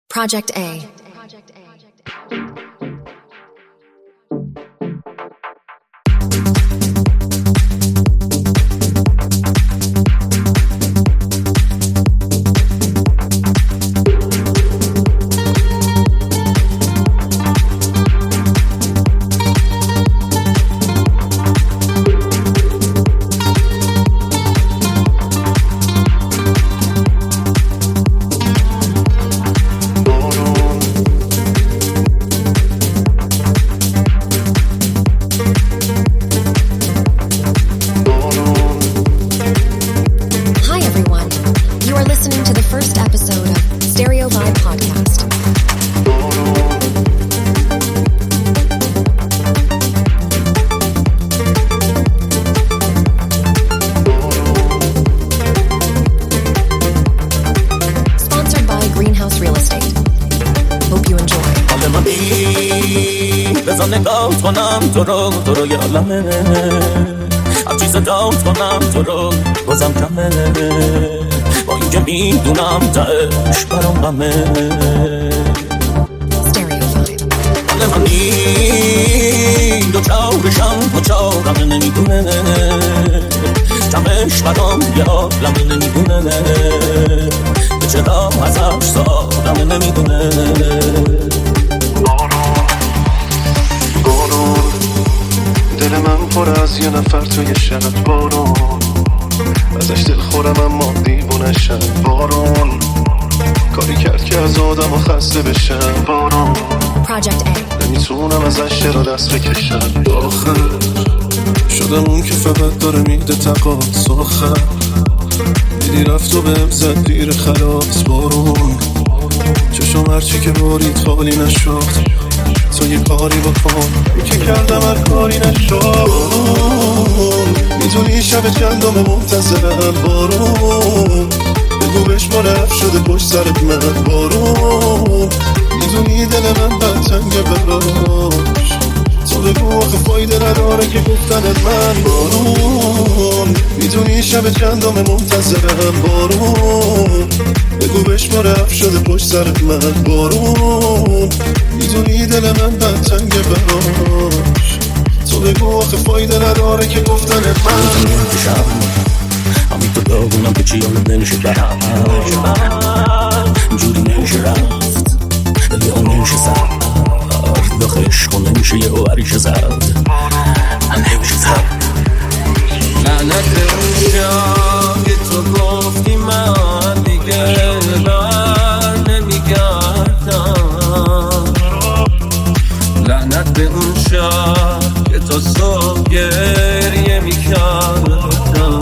Project A. نگاه کنم تو رو یادمه هرچی صدات کنم تو رو بازم کمه با اینکه میدونم تهش برام غمه حال من این دو چارم نمیدونه کمش برام یادم نمیدونه که چرا ازش سادم نمیدونه دل من پر از یه نفر توی شب بارون ازش دل خورم اما دیوونه شب بارون کاری کرد که از آدم و خسته بشم بارون نمیتونم ازش چرا دست بکشم آخر شدم اون که فقط داره میده تقاس آخر دیدی رفت و بهم زد دیر خلاص بارون چشم هرچی که بارید خالی نشد تو یه کاری بکن که کردم هر کاری نشد میدونی شب چندم منتظرم بارون بگو بهش ما رفت شده پشت سرت من بارون میدونی دل من بدتنگه براش تو بگو آخه فایده نداره که گفتنت من بارون میدونی شب چندم منتظرم بارون بگو بهش ما رفت شده پشت سرت من بارون میدونی دل من بدتنگه براش تو بگو آخه فایده نداره که گفتنت من همین تو داغونم که چی یادم نمیشه برم جوری نمیشه رفت دلی ها نمیشه زد داخل عشقا نمیشه یه اوریش زد نمیشه زد لعنت اون شب که تو گفتی من دیگه بر نمیگردم لعنت به اون شب که تا صبح گریه میکردم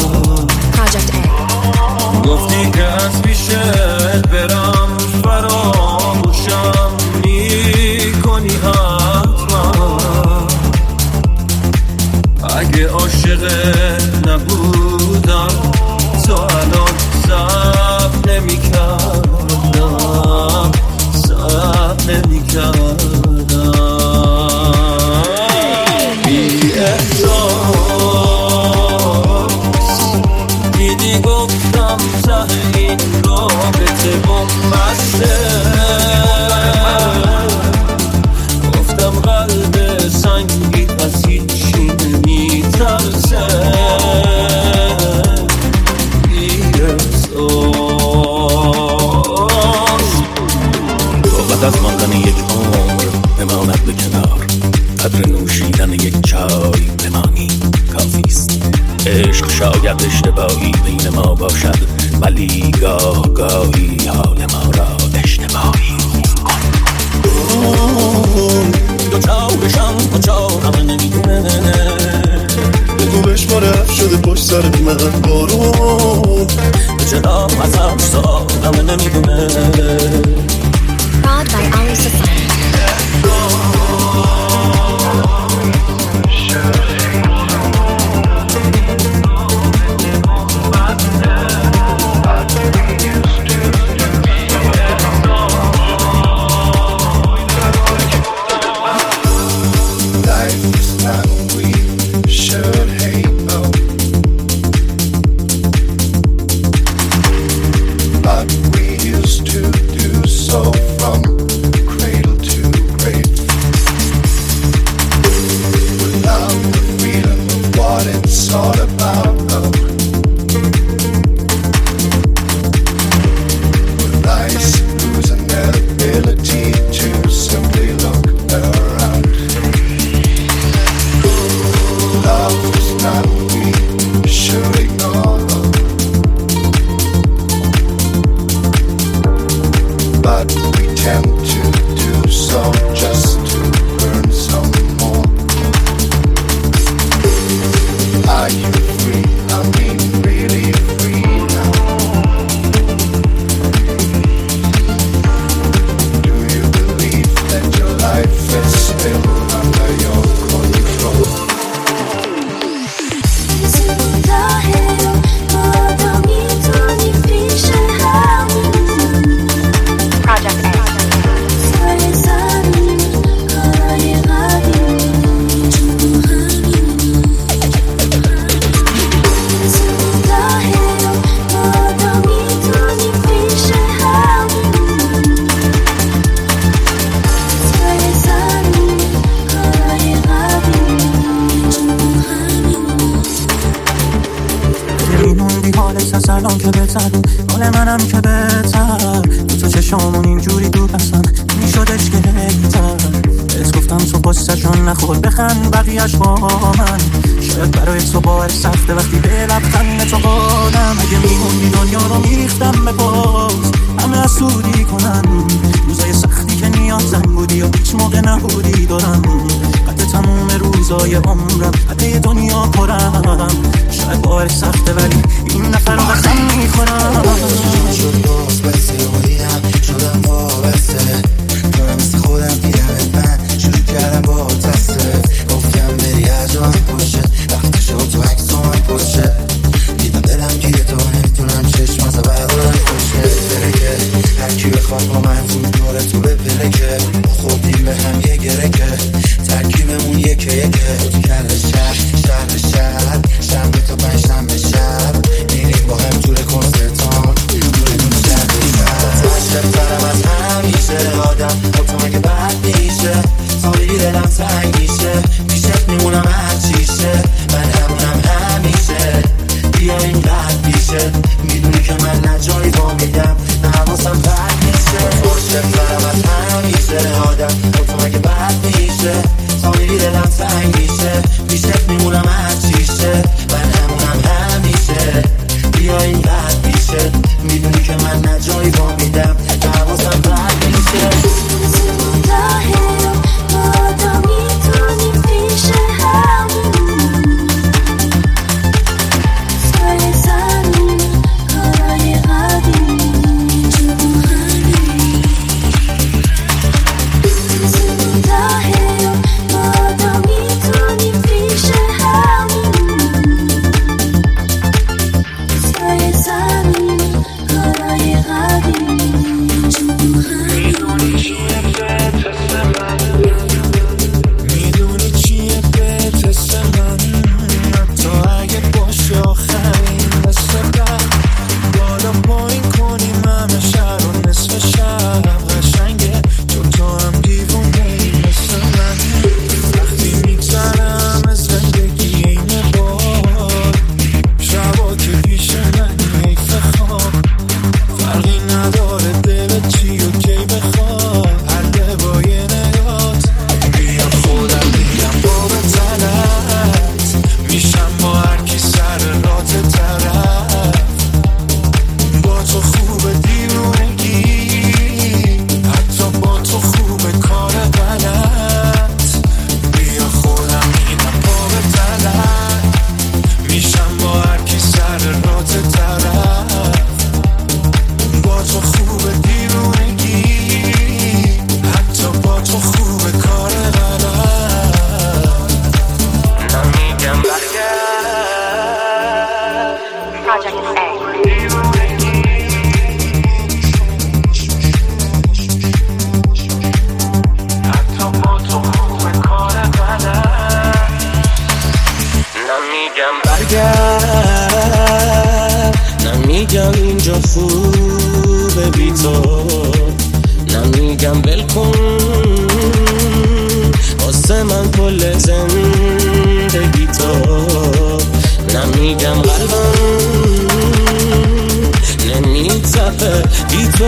گفتی که از پیشت برم فراموشم میکنی حتما اگه عاشقت نبودم تو الان صبر نمیکردم بی احساس دیدی گفتم ته این رابطه بمبسته گفتم قلب سنگی پس هیچی نمیترسه بی احساس بعد از ماندن یک عمر بماند به کنار قدر نوشیدن یک چای بمانی کافیست عشق شاید اشتباهی بین ما باشد ولی گاهی حال ما را اشتباهی دو چارم نمیدونه بگو بهش ما رفت شده پشت سرت من بارون چرا ازش سادم نمیدونه Prod by Ali Society. دل منم که بهتر تو چشامون اینجوری دور اصلا میشدش که هیتر بهت گفتم تو پستشون نخور بخند بقیهش با من شاید برای تو باور سخته وقتی به لبخند تو قادم اگه میموندی دنیا رو میریختم به پاس همه حسودی کنن روزای سختی که نیازم بودی و هیچ موقع نبودی دارم قد تموم روزای عمرم قد دنیا پرم شاید باور سخته ولی این نفر رو قسم میخورم شد باز بسته بودیم شدم وابسته دارم مثل خودم دیدمت من شروع کردم با دسته گفتم بری اجام پشه وقتی شد تو عکس و من پشه دیدم دلم گیره تو نمیتونم چشم از بردارم خوشه برکه هرکی بخواد با من فول دوره تو بپلکه خوردیم به هم یه گرکه ترکیبمون یکه تو کل شهر شنبه تا پنجشنبه شب میریم با هم توره کنسرتان دورمون شهرم از همیشه آدم تو مگه بد میشه سالی دلم تنگ میشه پیشت میمونم هر چیشه من همونم همیشه بیا این قد میشه میدونی که من نجایی با میدم نه حواسم بد میشه خوشترم از همیشه آدم تو مگه بد میشه سالی دلم تنگ میشه پیشت میمونم هر چیشه من همونم همیشه بیا این قد میشه میدونی که من نجایی با میدم نه حواسم بد میشه نمیگم اینجا خوبه بی تو نمیگم بلکن واسه من کل زندگی تو نمیگم قلبم نمیتپه بی تو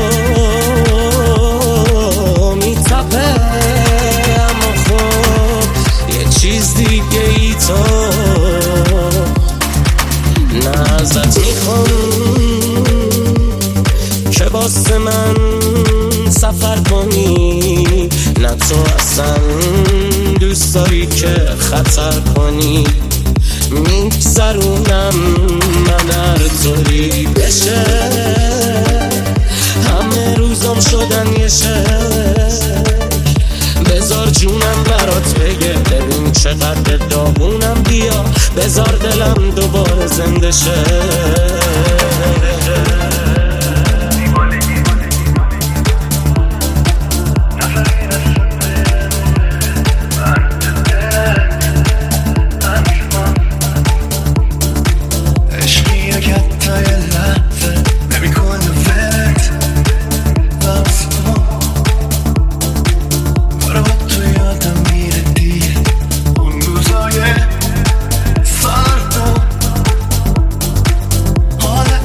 میتپه اما خب یه چیز دیگه ای تو نه ازت میخوام که واسه من سفر کنی نه تو اصلا دوست داری که خطر کنی میگذرونم من هر طوری بشه همه روزم شدن یه بذار جونم برات بگه ببین چقدر داغونم بیا بذار دلم دوباره زنده شه حال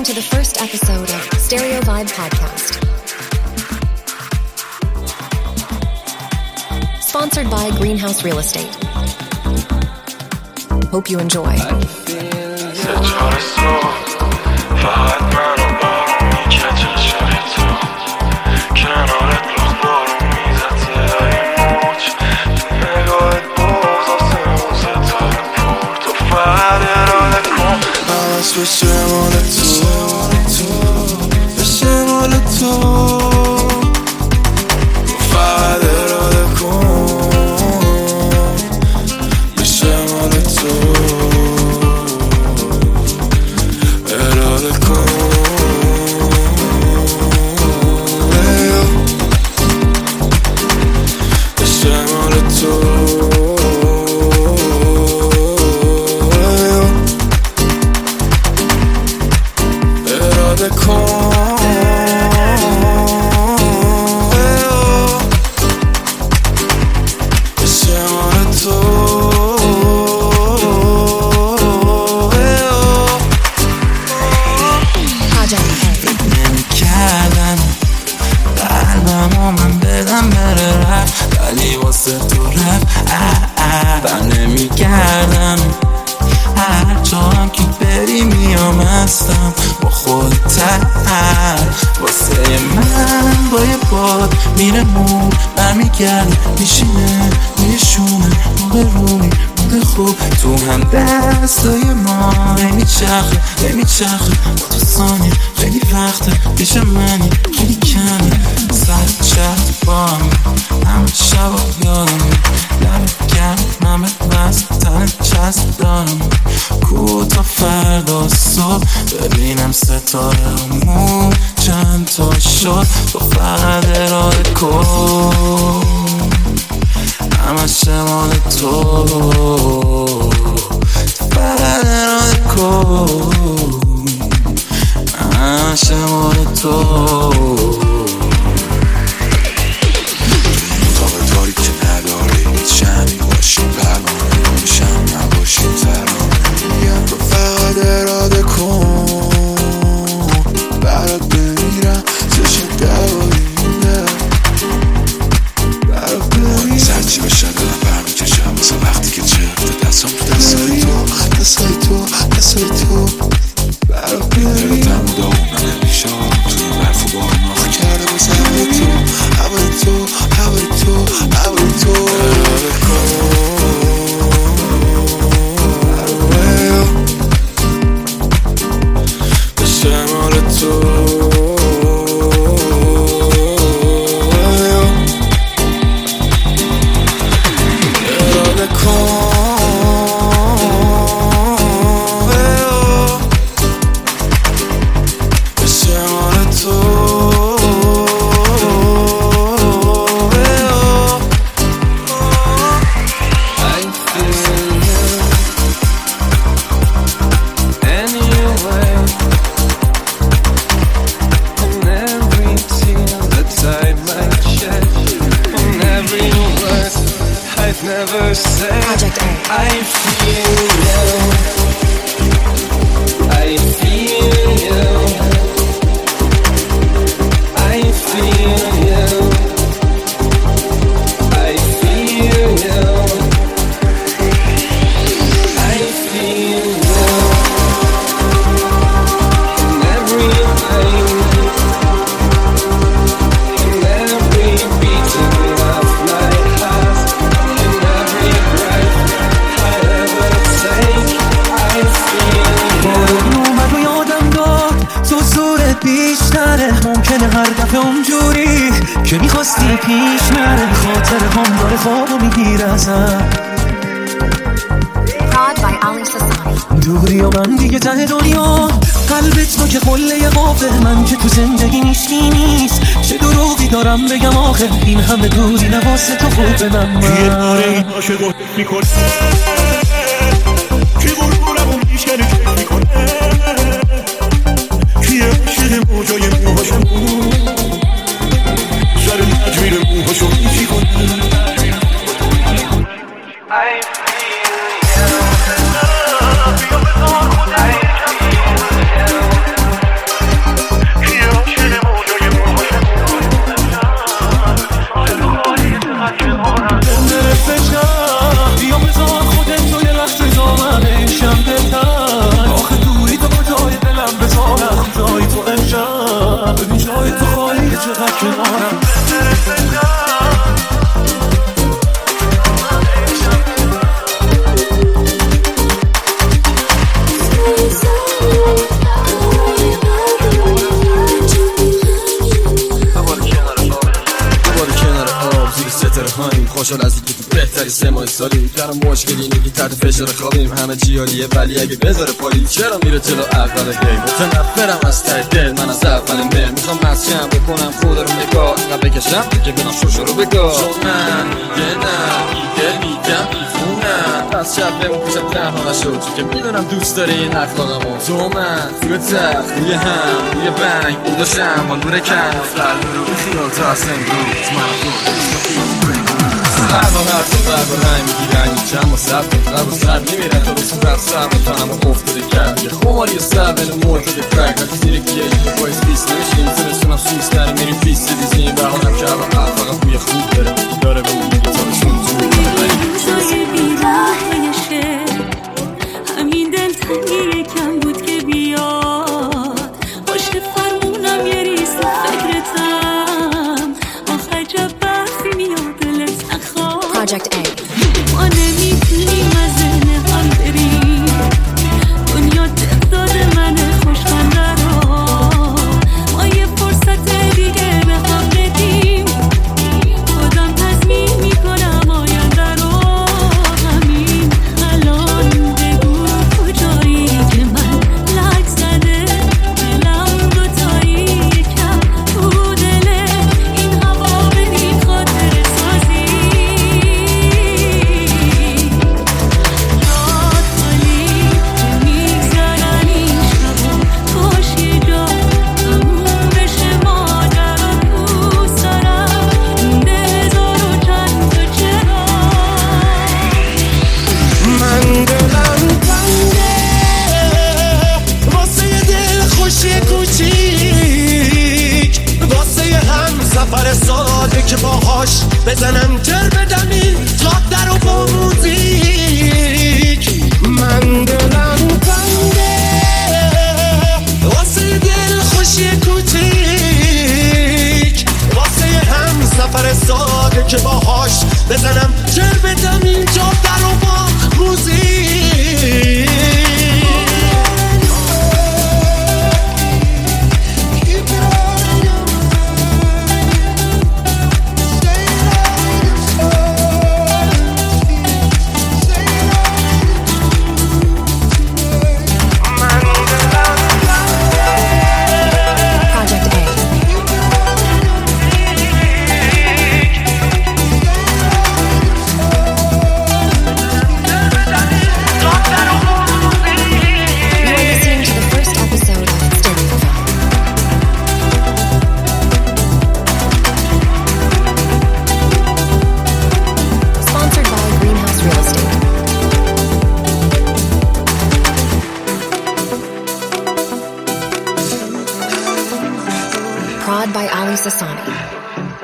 listening to the first episode of Stereo Vibe Podcast. Sponsored by Greenhouse Real Estate. Hope you enjoy. بشه مال تو بشه مال تو فقط اراده کن بشه مال تو اراده کن بشه مال تو با خودت واسه من با یه باد میره مور برمیگرد میشینه میشونه موقع روی موقع خوب تو هم دستای ما نمیچرخه با تو ثانیه خیلی وقته پیش منی خیلی کمی سر چرد با همه شبا یادم لب گرم همه وزن تن چسب دارم کو تا فردا صبح ببینم ستاره همون چند تا شد تو فقط اراده کن همه شمال تو فقط اراده کن همه شمال تو مطابق داری که نداری شمی باشی پرمانه میشم نباشی ترانه میگم تو فقط اراده کن برات بمیرم چشم دوارینه برات بمیرم سرچی بشن دارم برمیکشم واسه وقتی که چرفته دستم تو دستای تو برات بمیرم دلتم و داغونم نمیشه توی برف و بارون آخه کرده واسه هوای تو اراده کن بشه مال تو اراده کن بشه مال تو never say Project A. I feel you I feel you I feel you I feel you I feel you in everything in every beating of my heart بیشتره ممکنه هر دفعه اونجوری که میخواستی پیش نره خاطر هم داره خوابو میگیره ازم دوری و من دیگه ته دنیا قلبت تو که قله قافه من که تو زندگی نیستی نیست چه دروغی دارم بگم آخه این همه دوری نواسه تو خوبه من یه باره این عاشق میکنه که قربونمون میشکنه که میکنه که عاشق موجای موهاشمون سر نجمیر موهاشو میشی کنه خوشحال از اینکه تو بهتری 3 ماه سالی درم مشکلی اینه که تحت فشار خوابیم همه جیالیه ولی اگه بذاره پایی چرا میره جلو اول هی متنفرم از ته دل من از اول مهر میخوام مسجم بکنم خود رو نگاه اینقدر بکشم که بنام شوشو رو بگاه چون من میگه نه میگه میگم میفونم پس شب بمون پیشم تنها نشد که میدونم دوست داری این اخلاقمو تو من روی تخت روی هم روی بنگ بوداشم حال بوره کن قلب رو بخیال تا از امروز هر تو رای میگیرن چند و سب قبل و سر نمیرن تا بسیم بر سر میکنم و افتاده کرد یه خماری سر بین مرتد فرق وقتی زیر کیه یه باید بیست نمیشیم زمستونم سوز داره میریم پیست دیزیم بهانم که الان اخلاقم بوی خوب داره داره به اون میگه تابشون زود روزای بیراه شعر همین دلتنگی کم بود که بیاد پشت فرمونم یه ریز فکرتم آخر جب برفی میاد دلت نخواد Project A. ما نمیتونیم از ذهن هم بریم دنیا دل داده من خوشخنده را ما یه فرصت دیگه به هم بدیم خودم تضمین میکنم آینده رو همین الان بگو کجایی که من لک زده دلم دوتایی یکم تو دل این هوا بریم خاطر سازی جاد خالی که میگذرن این شبا کاش یه جا تموم بشه ماجرا دوست دارم مونده هزار و چند تا چرا من دلم تنگه واسه یه دل خوشی کوچیک واسه یه هم سفر ساده که باهاش بزنم جر بدم این جاده رو با موزیک من دلم تنگه واسه یه دل خوشی کوچیک واسه یه هم سفر ساده که باهاش بزنم جر بدم این جاده رو با موزیک Project A. You are listening to the first episode of Stereo Vibe. Sponsored by Greenhouse Real Estate. Prod by Ali Sassani.